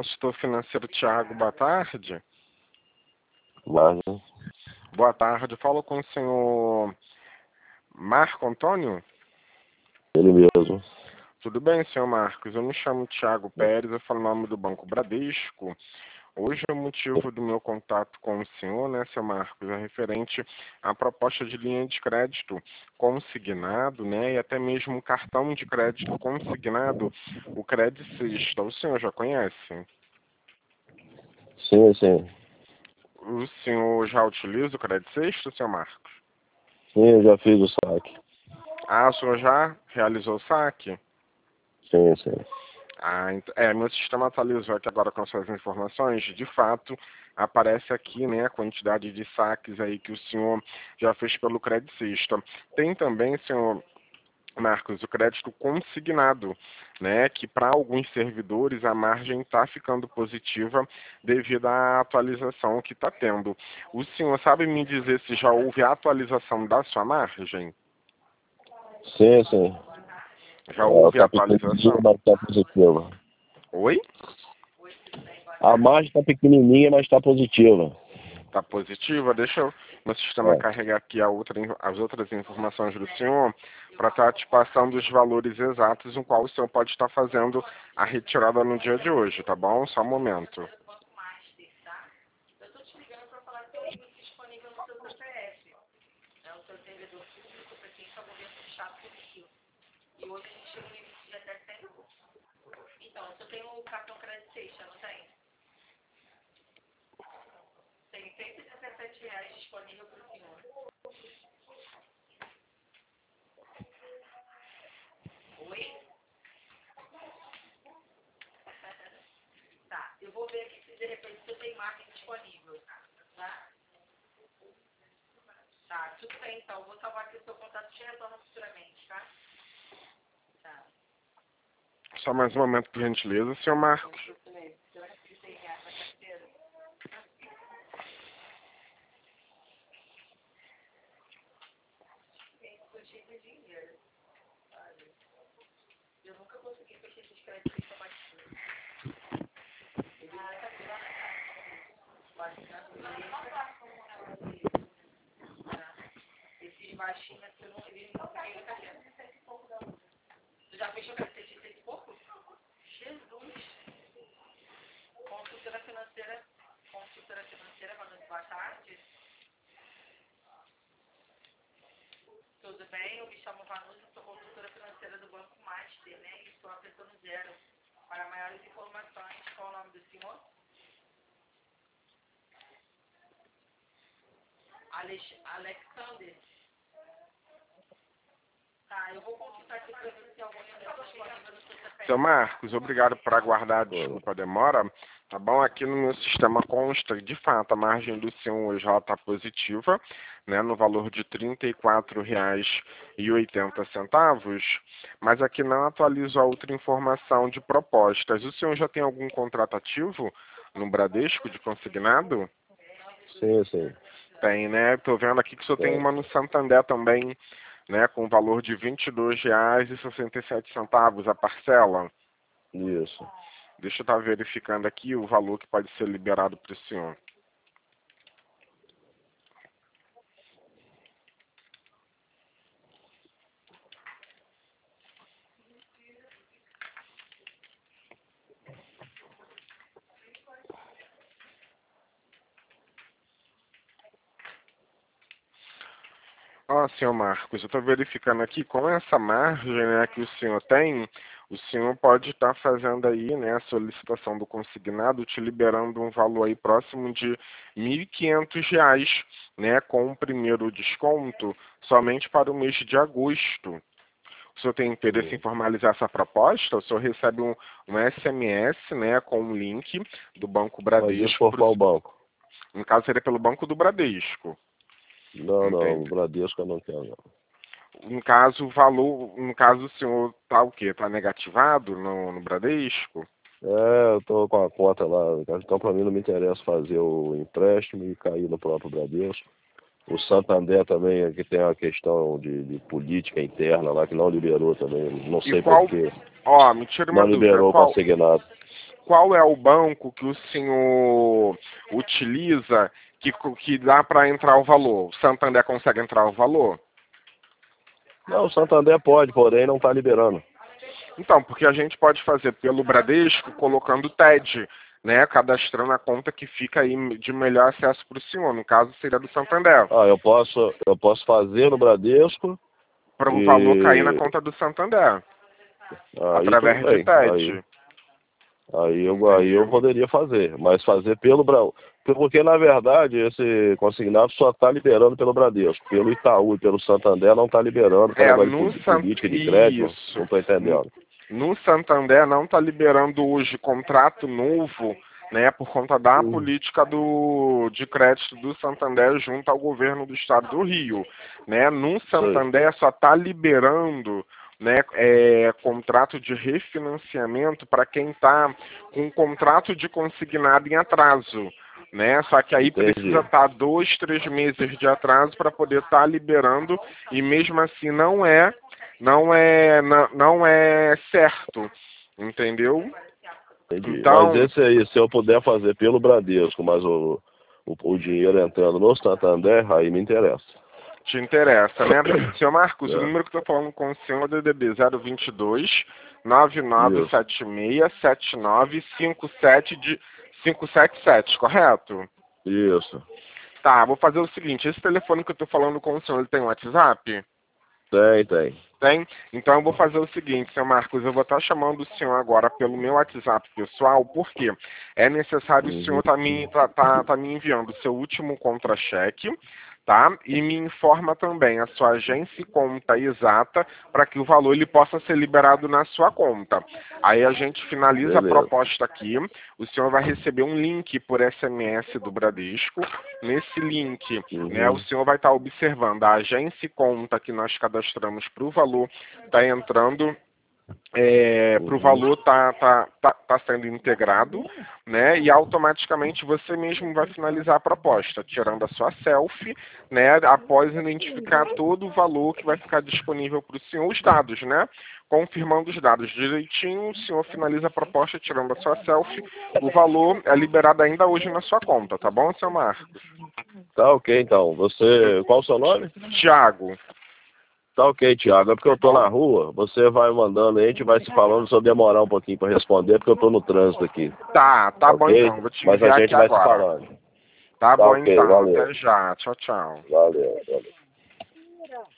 consultor financeiro Tiago, boa tarde. Mas, Boa tarde, falo com o senhor Marco Antônio? ele mesmo. Tudo bem, senhor Marcos? Eu me chamo Tiago Pérez, eu falo em nome do Banco Bradesco. Hoje o motivo do meu contato com o senhor, né, senhor Marcos, é referente à proposta de linha de crédito consignado, né, e até mesmo um cartão de crédito consignado, o Credit Sexta. O senhor já conhece? Sim, sim. O senhor já utiliza o Credit Sexta, senhor Marcos? Sim, eu já fiz o saque. Ah, o senhor já realizou o saque? Sim, sim. Meu sistema atualizou aqui agora com as suas informações. De fato, aparece aqui, né, a quantidade de saques aí que o senhor já fez pelo Credit Sexta. Tem também, senhor Marcos, o crédito consignado, né, que para alguns servidores a margem está ficando positiva devido à atualização que está tendo. O senhor sabe me dizer se já houve a atualização da sua margem? Sim, sim. Já houve a Tá pequenininha, atualização? mas tá positiva. Oi? A margem tá pequenininha, mas tá positiva. Está positiva? Deixa eu, meu sistema É. carregar aqui as outras informações do senhor para estar te passando os valores exatos em qual o senhor pode estar fazendo a retirada no dia de hoje, tá bom? Só um momento. Só mais um momento, por gentileza, senhor Marcos. Seu Marcos, obrigado por aguardar, desculpa a demora. Tá bom? Aqui no meu sistema consta, de fato, a margem do senhor hoje está positiva, né, no valor de R$ 34,80, mas aqui não atualizo a outra informação de propostas. O senhor já tem algum contrato ativo no Bradesco de consignado? Sim, sim. Tem, né? Estou vendo aqui que o senhor tem É. uma no Santander também, né, com valor de R$ 22,67 a parcela. Isso. Deixa eu estar verificando aqui o valor que pode ser liberado para o senhor. Ó, senhor Marcos, eu estou verificando aqui com essa margem, né, que o senhor tem, o senhor pode estar fazendo aí, né, a solicitação do consignado, te liberando um valor aí próximo de R$ 1.500, né, com o primeiro desconto somente para o mês de agosto. O senhor tem interesse em formalizar essa proposta? O senhor recebe um SMS, né, com um link do Banco Mas isso Bradesco. por qual banco? No caso, seria pelo Banco do Bradesco. Não, não. O Entende? Bradesco eu não quero, não. No caso, o valor, no caso, o senhor tá o quê? Tá negativado no Bradesco? Eu tô com a conta lá. Então, pra mim, não me interessa fazer o empréstimo e cair no próprio Bradesco. O Santander também, que tem uma questão de política interna lá, que não liberou também. Não E sei por qual, quê. ó, me tira Não uma dúvida, liberou o consignado. qual é o banco que o senhor utiliza que dá para entrar o valor? O Santander consegue entrar o valor? Não, o Santander pode, porém não está liberando. Então, porque a gente pode fazer pelo Bradesco colocando TED, né? Cadastrando a conta que fica aí de melhor acesso para o senhor. No caso, seria do Santander. Ah, eu posso fazer no Bradesco Para o valor cair na e conta do Santander. aí tudo Através de bem. Aí, TED. aí eu Entendeu? poderia fazer, mas fazer pelo Brasil. Porque, na verdade, esse consignado só está liberando pelo Bradesco. Pelo Itaú e pelo Santander não está liberando, por negócio de política de crédito, não Isso. estou entendendo. No Santander não está liberando hoje contrato novo, né, por conta da política de crédito do Santander junto ao governo do estado do Rio, né? No Sei, Santander só está liberando, né, contrato de refinanciamento para quem está com contrato de consignado em atraso, né? Só que aí precisa entendi. estar 2, 3 meses de atraso para poder estar liberando e mesmo assim não é certo, entendeu? Entendi. Mas Então, esse aí, se eu puder fazer pelo Bradesco, mas o dinheiro entrando no Santander, aí me interessa. te interessa, né? Senhor Marcos, o É, número que eu estou falando com o senhor é o DDD 022 isso, 9976 7957 de 577, correto? isso. Tá, vou fazer o seguinte, esse telefone que eu estou falando com o senhor, ele tem WhatsApp? Tem. Tem? Então eu vou fazer o seguinte, senhor Marcos, eu vou estar chamando o senhor agora pelo meu WhatsApp pessoal, porque é necessário o senhor Uhum. tá me enviando o seu último contra-cheque, tá? E me informa também a sua agência e conta exata para que o valor ele possa ser liberado na sua conta. Aí a gente finaliza a Beleza. proposta aqui, o senhor vai receber um link por SMS do Bradesco. Nesse link, né, o Uhum. senhor vai estar observando a agência e conta que nós cadastramos para o valor está entrando, para o Uhum. valor tá sendo integrado, né? E automaticamente você mesmo vai finalizar a proposta, tirando a sua selfie, né? Após identificar todo o valor que vai ficar disponível para o senhor, os dados, né? Confirmando os dados direitinho, o senhor finaliza a proposta tirando a sua selfie. O valor é liberado ainda hoje na sua conta, tá bom, seu Marcos? Tá ok, então. Qual o seu nome? Tiago, Tá ok, Thiago. É porque tá eu tô bom? na rua. Você vai mandando aí, a gente vai se falando. Se eu demorar um pouquinho para responder, porque eu tô no trânsito aqui. Tá bom Ok? então, vou te Mas a enviar aqui gente vai se agora. falando. Tá Tá bom ok, então, valeu. até já, tchau, tchau. Valeu.